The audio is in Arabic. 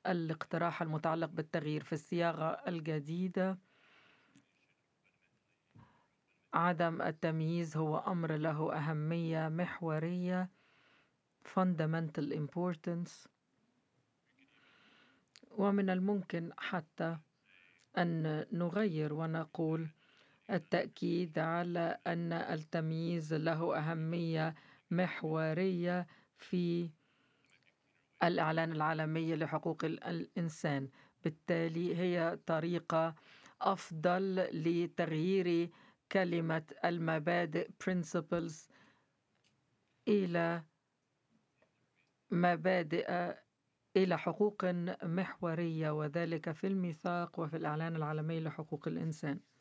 الاقتراح المتعلق بالتغيير في الصياغة الجديدة. عدم التمييز هو أمر له أهمية محورية fundamental importance، ومن الممكن حتى أن نغير ونقول التأكيد على أن التمييز له أهمية محورية في الإعلان العالمي لحقوق الإنسان. بالتالي هي طريقة أفضل لتغيير كلمة المبادئ principles إلى مبادئ، إلى حقوق محورية، وذلك في الميثاق وفي الإعلان العالمي لحقوق الإنسان.